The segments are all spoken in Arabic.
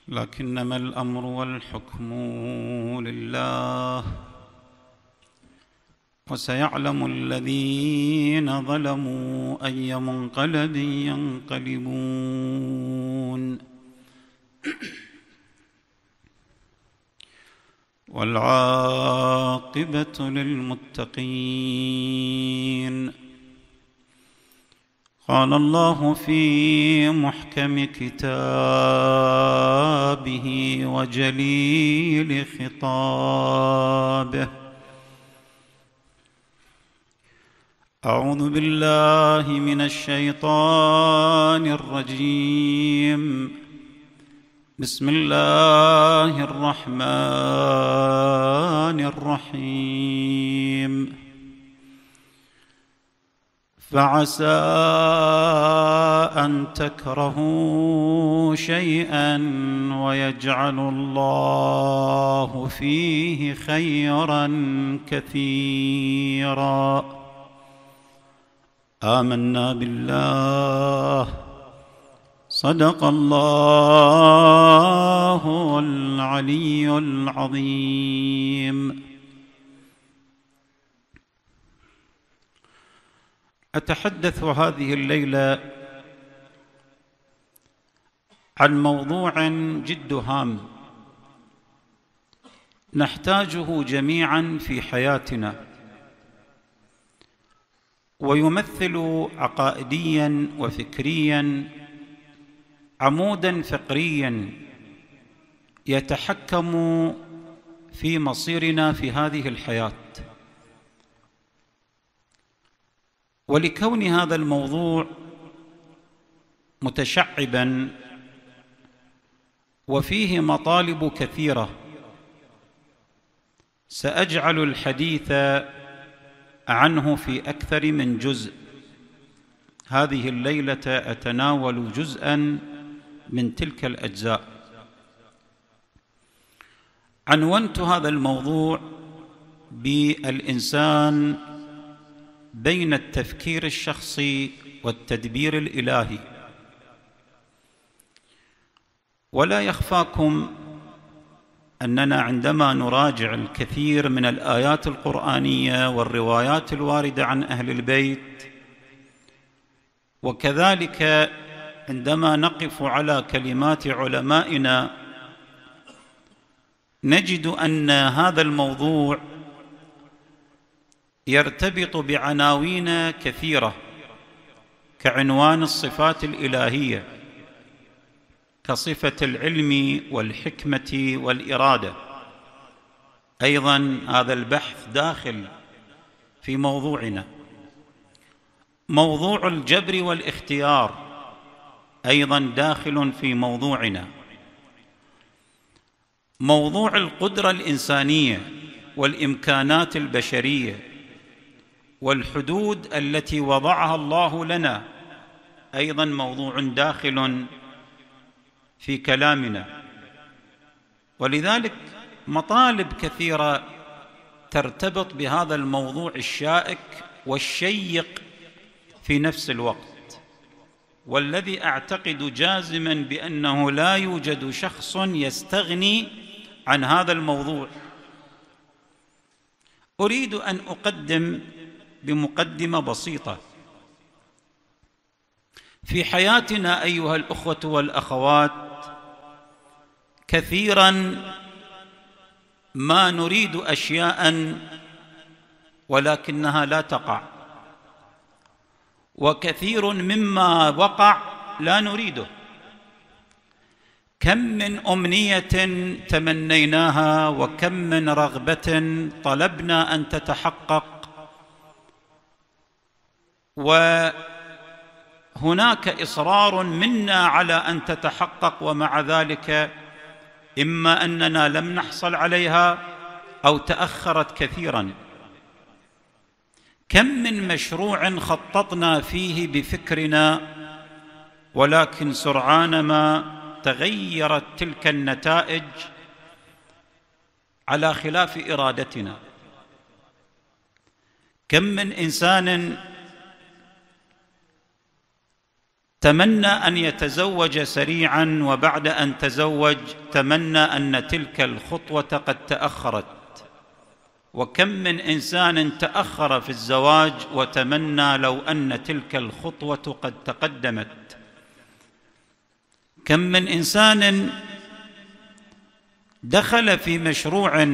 لكنما الأمر والحكم لله. وسيعلم الذين ظلموا أي منقلب ينقلبون. والعاقبة للمتقين. قال الله في محكم كتابه وجليل خطابه: أعوذ بالله من الشيطان الرجيم. بسم الله الرحمن الرحيم. فعسى أن تكرهوا شيئا ويجعل الله فيه خيرا كثيرا. آمنا بالله. صدق الله العلي العظيم. أتحدث هذه الليلة عن موضوع جد هام نحتاجه جميعا في حياتنا، ويمثل عقائديا وفكريا عمودا فقريا يتحكم في مصيرنا في هذه الحياة. ولكون هذا الموضوع متشعبا وفيه مطالب كثيرة، سأجعل الحديث عنه في أكثر من جزء. هذه الليلة أتناول جزءا من تلك الأجزاء. عنونت هذا الموضوع بالإنسان بين التفكير الشخصي والتدبير الإلهي. ولا يخفاكم أننا عندما نراجع الكثير من الآيات القرآنية والروايات الواردة عن أهل البيت، وكذلك عندما نقف على كلمات علمائنا، نجد أن هذا الموضوع يرتبط بعناوين كثيرة، كعنوان الصفات الإلهية، كصفة العلم والحكمة والإرادة. أيضا هذا البحث داخل في موضوعنا. موضوع الجبر والاختيار أيضا داخل في موضوعنا. موضوع القدرة الإنسانية والإمكانات البشرية والحدود التي وضعها الله لنا أيضا موضوع داخل في كلامنا. ولذلك مطالب كثيرة ترتبط بهذا الموضوع الشائك والشيق في نفس الوقت، والذي أعتقد جازما بأنه لا يوجد شخص يستغني عن هذا الموضوع. أريد أن أقدم بمقدمة بسيطة. في حياتنا أيها الأخوة والأخوات كثيرا ما نريد أشياء ولكنها لا تقع، وكثير مما وقع لا نريده. كم من أمنية تمنيناها، وكم من رغبة طلبنا أن تتحقق، وهناك إصرار منا على أن تتحقق، ومع ذلك إما أننا لم نحصل عليها أو تأخرت كثيرا. كم من مشروع خططنا فيه بفكرنا، ولكن سرعان ما تغيرت تلك النتائج على خلاف إرادتنا. كم من إنسان تمنى أن يتزوج سريعا، وبعد أن تزوج تمنى أن تلك الخطوة قد تأخرت. وكم من إنسان تأخر في الزواج وتمنى لو أن تلك الخطوة قد تقدمت. كم من إنسان دخل في مشروع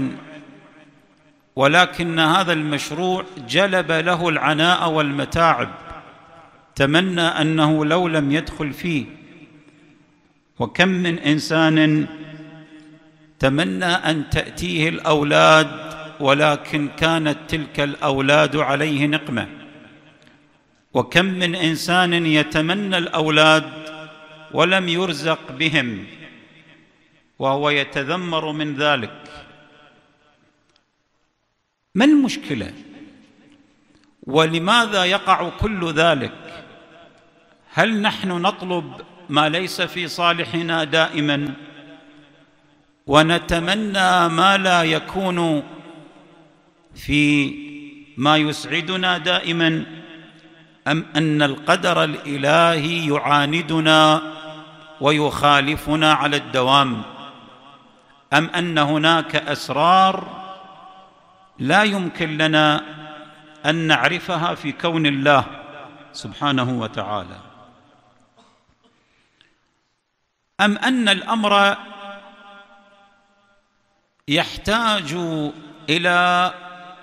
ولكن هذا المشروع جلب له العناء والمتاعب، تمنى أنه لو لم يدخل فيه. وكم من إنسان تمنى أن تأتيه الأولاد ولكن كانت تلك الأولاد عليه نقمة. وكم من إنسان يتمنى الأولاد ولم يرزق بهم وهو يتذمر من ذلك. ما المشكلة؟ ولماذا يقع كل ذلك؟ هل نحن نطلب ما ليس في صالحنا دائما ونتمنى ما لا يكون في ما يسعدنا دائما، أم أن القدر الإلهي يعاندنا ويخالفنا على الدوام، أم أن هناك أسرار لا يمكن لنا أن نعرفها في كون الله سبحانه وتعالى، أم أن الأمر يحتاج إلى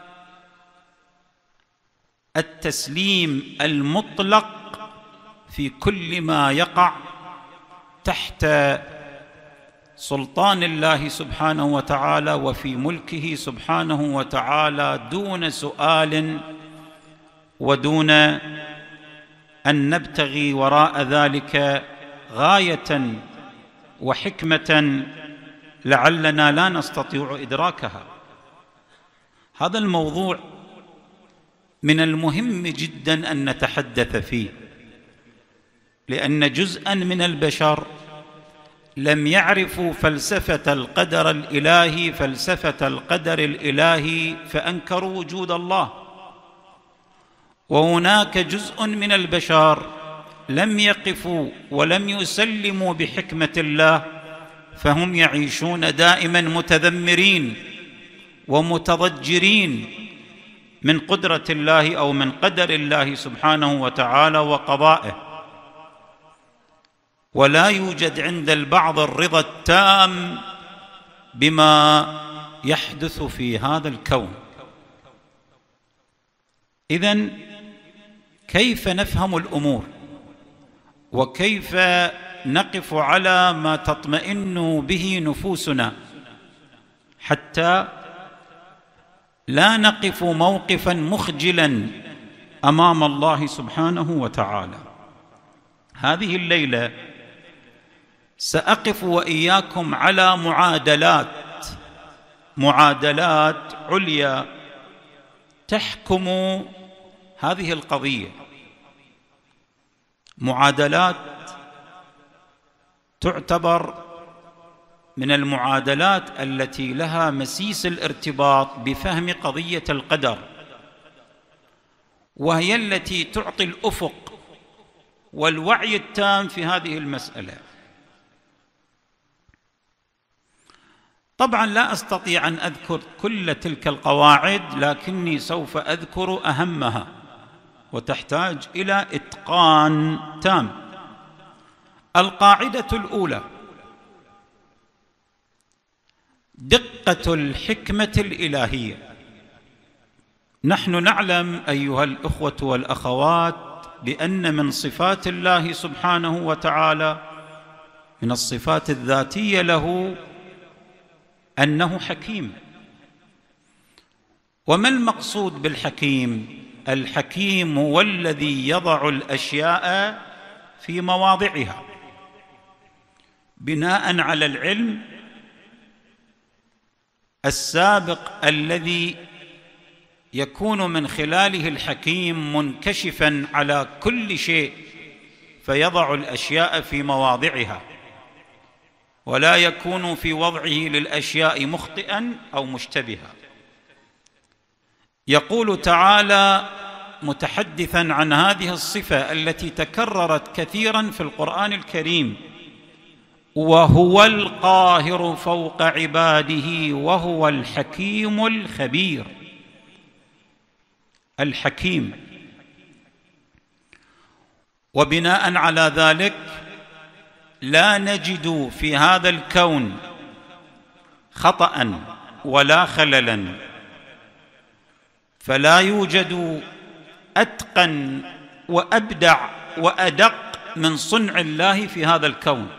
التسليم المطلق في كل ما يقع تحت سلطان الله سبحانه وتعالى وفي ملكه سبحانه وتعالى، دون سؤال ودون أن نبتغي وراء ذلك غاية وحكمة لعلنا لا نستطيع إدراكها. هذا الموضوع من المهم جدا أن نتحدث فيه، لأن جزءا من البشر لم يعرفوا فلسفة القدر الإلهي، فلسفة القدر الإلهي، فأنكروا وجود الله. وهناك جزء من البشر لم يقفوا ولم يسلموا بحكمة الله، فهم يعيشون دائما متذمرين ومتضجرين من قدرة الله أو من قدر الله سبحانه وتعالى وقضائه. ولا يوجد عند البعض الرضا التام بما يحدث في هذا الكون. إذن كيف نفهم الأمور؟ وكيف نقف على ما تطمئن به نفوسنا حتى لا نقف موقفا مخجلا أمام الله سبحانه وتعالى؟ هذه الليلة سأقف وإياكم على معادلات عليا تحكم هذه القضية، معادلات تعتبر من المعادلات التي لها مسيس الارتباط بفهم قضية القدر، وهي التي تعطي الأفق والوعي التام في هذه المسألة. طبعا لا أستطيع أن أذكر كل تلك القواعد، لكني سوف أذكر أهمها، وتحتاج إلى إتقان تام. القاعدة الأولى: دقة الحكمة الإلهية. نحن نعلم أيها الأخوة والأخوات بأن من صفات الله سبحانه وتعالى، من الصفات الذاتية له، أنه حكيم. وما المقصود بالحكيم؟ الحكيم هو الذي يضع الأشياء في مواضعها بناء على العلم السابق الذي يكون من خلاله الحكيم منكشفا على كل شيء، فيضع الأشياء في مواضعها ولا يكون في وضعه للأشياء مخطئا أو مشتبها. يقول تعالى: متحدثا عن هذه الصفة التي تكررت كثيرا في القرآن الكريم: وهو القاهر فوق عباده وهو الحكيم الخبير. الحكيم. وبناء على ذلك لا نجد في هذا الكون خطأ ولا خللا، فلا يوجد أتقن وأبدع وأدق من صنع الله في هذا الكون،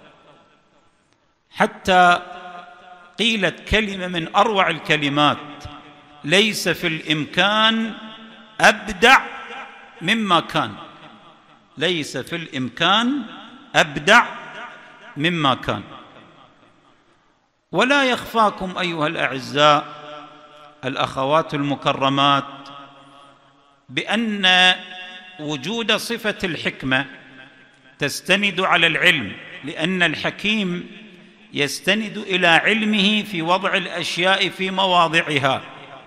حتى قيلت كلمة من أروع الكلمات: ليس في الإمكان أبدع مما كان. ليس في الإمكان أبدع مما كان. ولا يخفاكم أيها الأعزاء الأخوات المكرمات بأن وجود صفة الحكمة تستند على العلم، لأن الحكيم يستند إلى علمه في وضع الأشياء في مواضعها.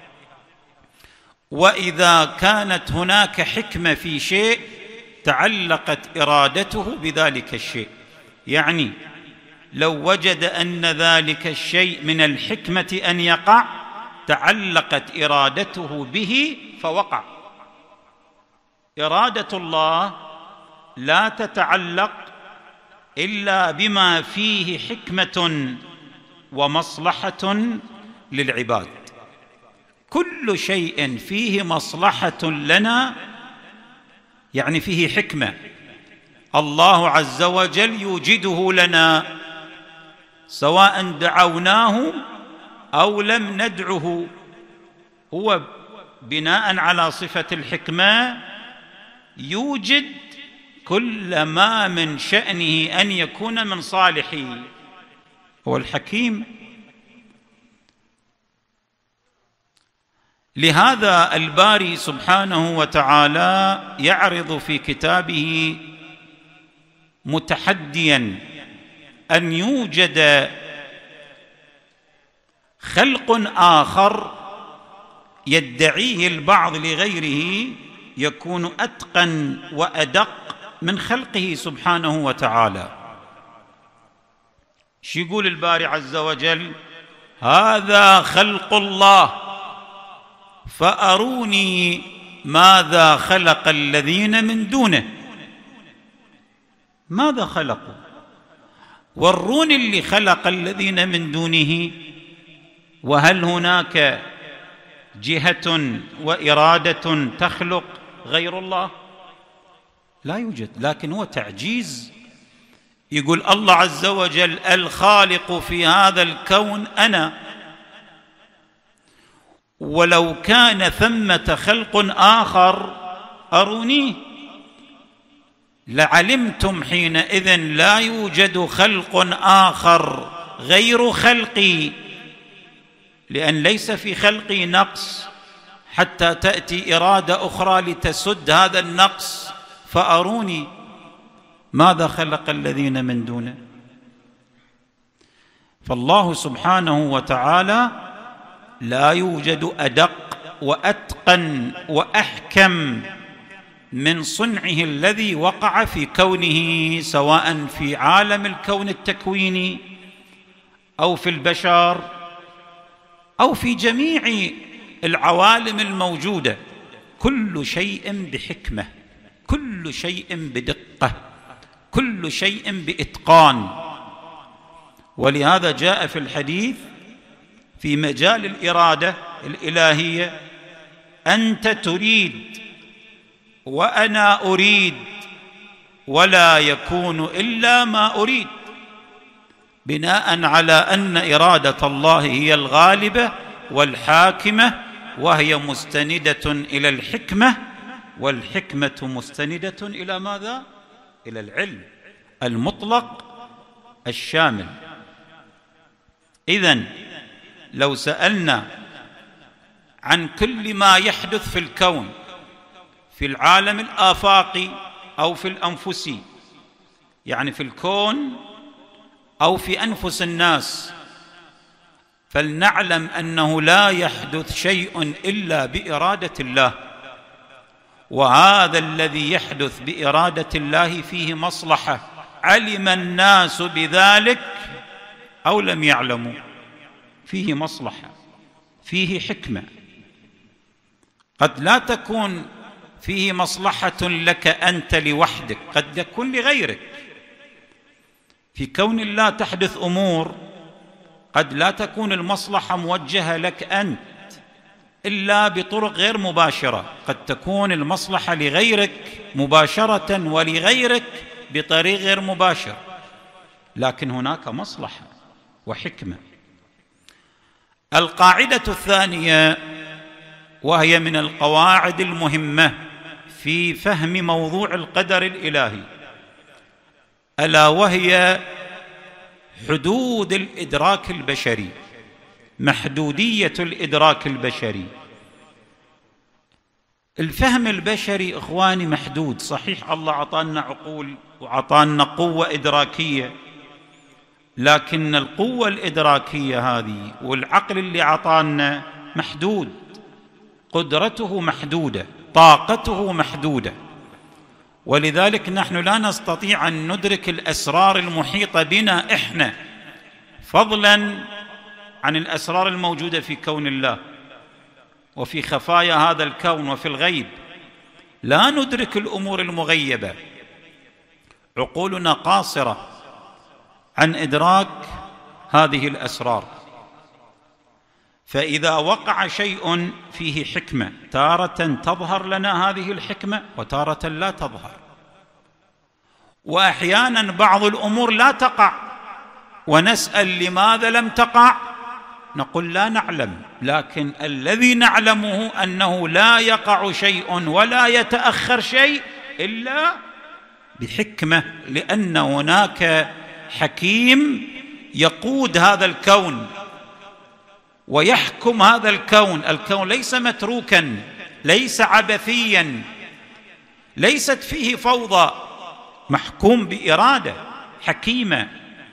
وإذا كانت هناك حكمة في شيء تعلقت إرادته بذلك الشيء، يعني لو وجد أن ذلك الشيء من الحكمة أن يقع تعلقت إرادته به فوقع. إرادة الله لا تتعلق إلا بما فيه حكمة ومصلحة للعباد. كل شيء فيه مصلحة لنا يعني فيه حكمة، الله عز وجل يوجده لنا سواء دعوناه أو لم ندعه. هو بناء على صفة الحكمة يوجد كل ما من شأنه أن يكون من صالحه. هو الحكيم. لهذا الباري سبحانه وتعالى يعرض في كتابه متحديا أن يوجد خلق آخر يدعيه البعض لغيره يكون أتقن وأدق من خلقه سبحانه وتعالى. شو يقول الباري عز وجل؟ هذا خلق الله فأروني ماذا خلق الذين من دونه. ماذا خلقوا؟ وروني اللي خلق الذين من دونه. وهل هناك جهة وإرادة تخلق غير الله؟ لا يوجد. لكن هو تعجيز. يقول الله عز وجل الخالق في هذا الكون أنا، ولو كان ثمة خلق آخر أرونيه لعلمتم حينئذ لا يوجد خلق آخر غير خلقي، لأن ليس في خلقي نقص حتى تأتي إرادة أخرى لتسد هذا النقص. فأروني ماذا خلق الذين من دونه. فالله سبحانه وتعالى لا يوجد أدق وأتقن وأحكم من صنعه الذي وقع في كونه، سواء في عالم الكون التكويني أو في البشر أو في جميع العوالم الموجودة. كل شيء بحكمة، كل شيء بدقة، كل شيء بإتقان. ولهذا جاء في الحديث في مجال الإرادة الإلهية: أنت تريد وأنا أريد ولا يكون إلا ما أريد، بناء على أن إرادة الله هي الغالبة والحاكمة، وهي مستندة إلى الحكمة، والحكمة مستندة إلى ماذا؟ إلى العلم المطلق الشامل. إذن لو سألنا عن كل ما يحدث في الكون، في العالم الآفاقي أو في الأنفسي، يعني في الكون أو في أنفس الناس، فلنعلم أنه لا يحدث شيء إلا بإرادة الله. وهذا الذي يحدث بإرادة الله فيه مصلحة، علم الناس بذلك أو لم يعلموا، فيه مصلحة، فيه حكمة. قد لا تكون فيه مصلحة لك أنت لوحدك، قد يكون لغيرك. في كون الله تحدث أمور قد لا تكون المصلحة موجهة لك أنت إلا بطرق غير مباشرة، قد تكون المصلحة لغيرك مباشرة ولغيرك بطريق غير مباشر، لكن هناك مصلحة وحكمة. القاعدة الثانية، وهي من القواعد المهمة في فهم موضوع القدر الإلهي، ألا وهي حدود الإدراك البشري، محدودية الإدراك البشري. الفهم البشري إخواني محدود، صحيح الله عطانا عقول وعطانا قوة إدراكية، لكن القوة الإدراكية هذه والعقل اللي عطانا محدود، قدرته محدودة، طاقته محدودة. ولذلك نحن لا نستطيع أن ندرك الأسرار المحيطة بنا إحنا، فضلاً عن الأسرار الموجودة في كون الله وفي خفايا هذا الكون وفي الغيب. لا ندرك الأمور المغيبة، عقولنا قاصرة عن إدراك هذه الأسرار. فإذا وقع شيء فيه حكمة، تارة تظهر لنا هذه الحكمة وتارة لا تظهر، وأحيانا بعض الأمور لا تقع ونسأل لماذا لم تقع، نقول لا نعلم، لكن الذي نعلمه أنه لا يقع شيء ولا يتأخر شيء إلا بحكمة، لأن هناك حكيم يقود هذا الكون ويحكم هذا الكون. الكون ليس متروكا، ليس عبثيا، ليست فيه فوضى، محكوم بإرادة حكيمة.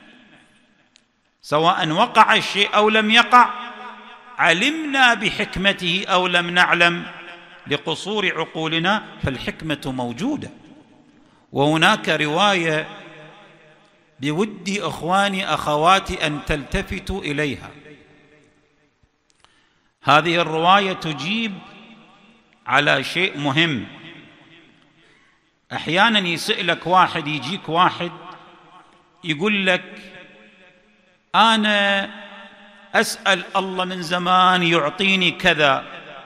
سواء وقع الشيء أو لم يقع، علمنا بحكمته أو لم نعلم لقصور عقولنا، فالحكمة موجودة. وهناك رواية بودي إخواني أخواتي أن تلتفتوا إليها. هذه الرواية تجيب على شيء مهم. أحيانا يسألك واحد، يجيك واحد يقول لك أنا أسأل الله من زمان يعطيني كذا،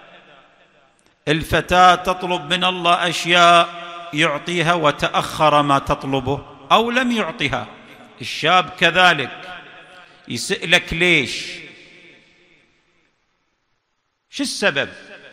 الفتاة تطلب من الله أشياء يعطيها وتأخر ما تطلبه أو لم يعطها، الشاب كذلك يسألك ليش؟ شو السبب؟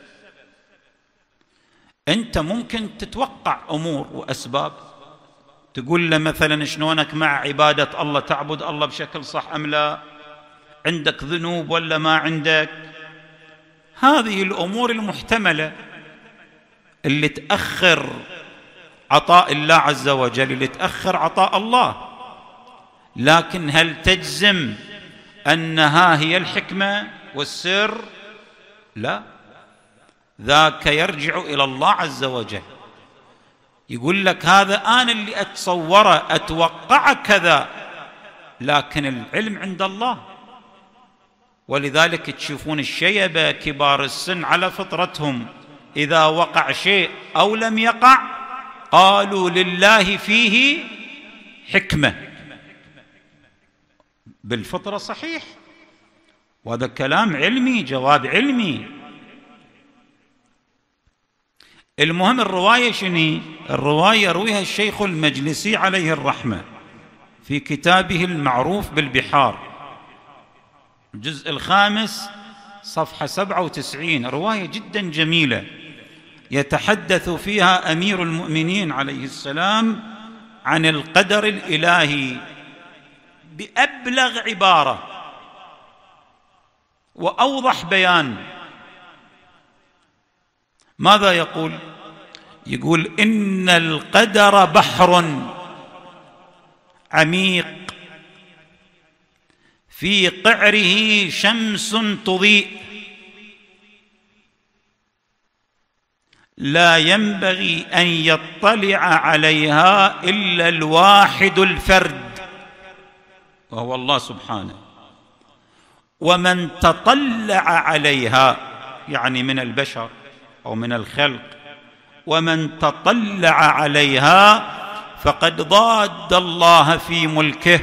أنت ممكن تتوقع أمور وأسباب، تقول له مثلا شلونك مع عبادة الله، تعبد الله بشكل صح أم لا، عندك ذنوب ولا ما عندك. هذه الأمور المحتملة اللي تأخر عطاء الله عز وجل، اللي تأخر عطاء الله. لكن هل تجزم أنها هي الحكمة والسر؟ لا، ذاك يرجع إلى الله عز وجل. يقول لك هذا أنا اللي أتصوره أتوقع كذا، لكن العلم عند الله. ولذلك تشوفون الشيبة كبار السن على فطرتهم، إذا وقع شيء أو لم يقع قالوا لله فيه حكمة، بالفطرة صحيح، وهذا كلام علمي، جواب علمي. المهم الرواية شنو؟ الرواية رويها الشيخ المجلسي عليه الرحمة في كتابه المعروف بالبحار، الجزء الخامس صفحة 97. رواية جدا جميلة يتحدث فيها أمير المؤمنين عليه السلام عن القدر الإلهي بأبلغ عبارة وأوضح بيان. ماذا يقول؟ يقول إن القدر بحر عميق في قعره شمس تضيء، لا ينبغي أن يطلع عليها إلا الواحد الفرد، وهو الله سبحانه. ومن تطلع عليها، يعني من البشر أو من الخلق، ومن تطلع عليها فقد ضاد الله في ملكه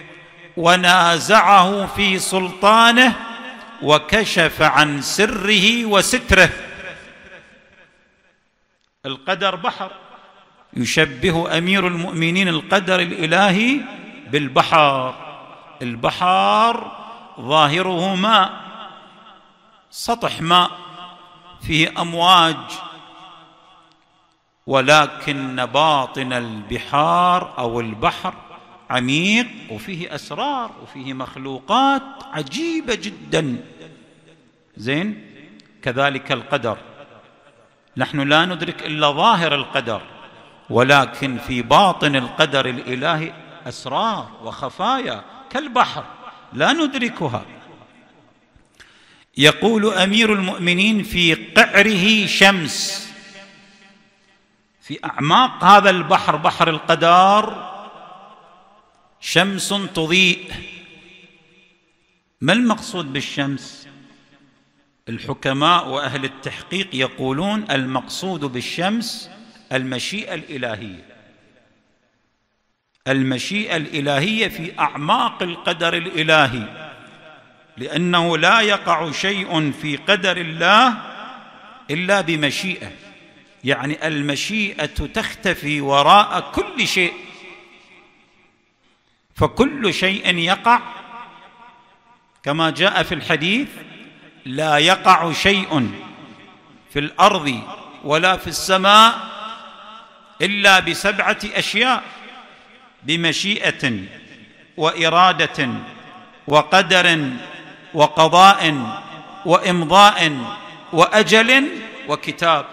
ونازعه في سلطانه وكشف عن سره وستره. القدر بحر، يشبه أمير المؤمنين القدر الإلهي بالبحر. البحر ظاهره ماء، سطح ماء فيه أمواج، ولكن باطن البحار أو البحر عميق وفيه أسرار وفيه مخلوقات عجيبة جدا. زين، كذلك القدر، نحن لا ندرك إلا ظاهر القدر، ولكن في باطن القدر الإلهي أسرار وخفايا كالبحر لا ندركها. يقول أمير المؤمنين: في قعره شمس، في أعماق هذا البحر، بحر القدر، شمس تضيء. ما المقصود بالشمس؟ الحكماء وأهل التحقيق يقولون المقصود بالشمس المشيئة الإلهية. المشيئة الإلهية في أعماق القدر الإلهي، لأنه لا يقع شيء في قدر الله إلا بمشيئة، يعني المشيئة تختفي وراء كل شيء، فكل شيء يقع كما جاء في الحديث: لا يقع شيء في الأرض ولا في السماء إلا بسبعة أشياء: بمشيئة وإرادة وقدر وقضاء وإمضاء وأجل وكتاب.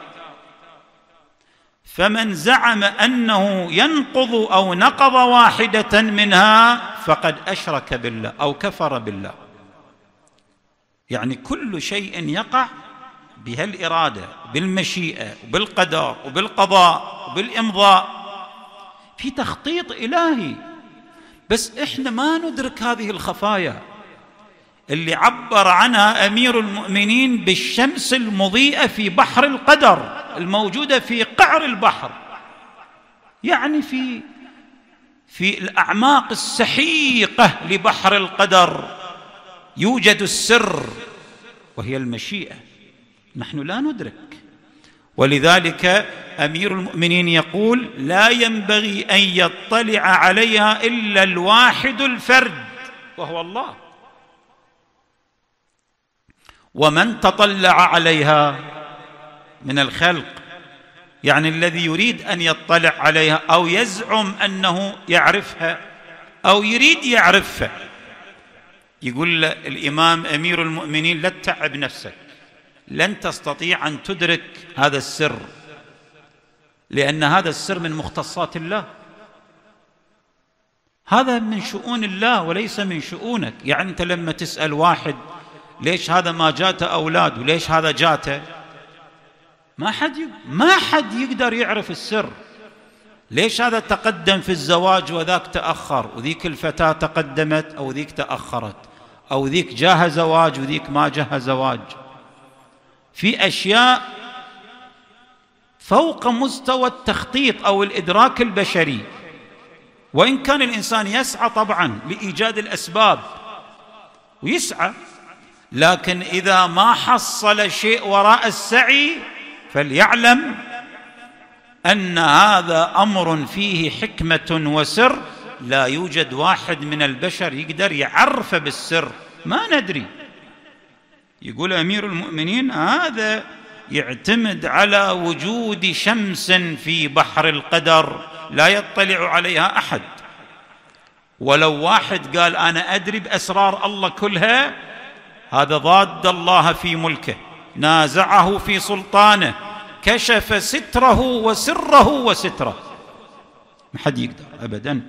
فمن زعم أنه ينقض أو نقض واحدة منها فقد أشرك بالله أو كفر بالله. يعني كل شيء يقع بهالإرادة، بالمشيئة وبالقدر وبالقضاء وبالإمضاء، في تخطيط إلهي، بس إحنا ما ندرك هذه الخفايا اللي عبر عنها أمير المؤمنين بالشمس المضيئة في بحر القدر الموجودة في قعر البحر، يعني في الأعماق السحيقة لبحر القدر يوجد السر، وهي المشيئة، نحن لا ندرك. ولذلك أمير المؤمنين يقول: لا ينبغي أن يطلع عليها إلا الواحد الفرد، وهو الله. ومن تطلع عليها من الخلق، يعني الذي يريد أن يطلع عليها أو يزعم أنه يعرفها أو يريد يعرفها، يقول الإمام أمير المؤمنين: لا تتعب نفسك، لن تستطيع أن تدرك هذا السر، لأن هذا السر من مختصات الله، هذا من شؤون الله وليس من شؤونك. يعني أنت لما تسأل واحد ليش هذا ما جاته أولاد وليش هذا جاته، ما حد يقدر يعرف السر. ليش هذا تقدم في الزواج وذاك تأخر، وذيك الفتاة تقدمت أو ذيك تأخرت، أو ذيك جاها زواج وذيك ما جاها زواج. في أشياء فوق مستوى التخطيط أو الإدراك البشري، وإن كان الإنسان يسعى طبعا لإيجاد الأسباب ويسعى، لكن إذا ما حصل شيء وراء السعي فليعلم أن هذا أمر فيه حكمة وسر، لا يوجد واحد من البشر يقدر يعرف بالسر، ما ندري. يقول أمير المؤمنين: هذا يعتمد على وجود شمس في بحر القدر لا يطلع عليها أحد. ولو واحد قال أنا أدري بأسرار الله كلها، هذا ضاد الله في ملكه، نازعه في سلطانه، كشف ستره وسره وستره، ما حد يقدر أبدا.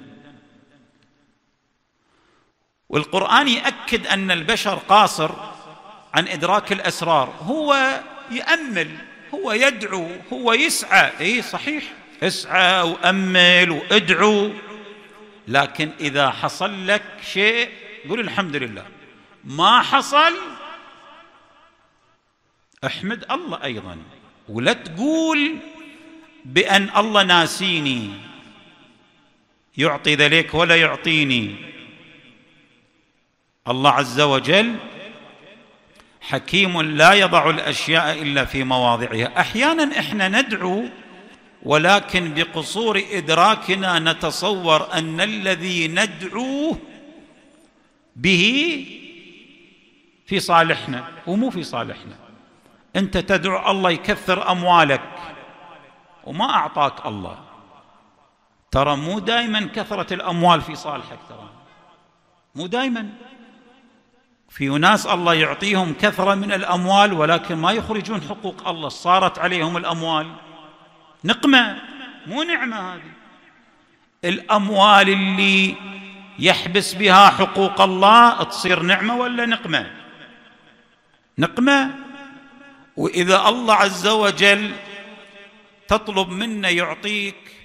والقرآن يأكد أن البشر قاصر عن إدراك الأسرار، هو يأمل هو يدعو، هو يسعى، اي صحيح، اسعى وامل وادعو، لكن اذا حصل لك شيء قل الحمد لله، ما حصل احمد الله ايضا، ولا تقول بان الله ناسيني، يعطي ذلك ولا يعطيني. الله عز وجل حكيم لا يضع الاشياء الا في مواضعها. احيانا احنا ندعو ولكن بقصور ادراكنا نتصور ان الذي ندعوه به في صالحنا، ومو في صالحنا. انت تدعو الله يكثر اموالك وما اعطاك الله، ترى مو دائما كثرة الاموال في صالحك، ترى مو دائما. في ناس الله يعطيهم كثرة من الاموال ولكن ما يخرجون حقوق الله، صارت عليهم الاموال نقمة مو نعمة. هذه الاموال اللي يحبس بها حقوق الله تصير نعمة ولا نقمة؟ نقمة. وإذا الله عز وجل تطلب منه يعطيك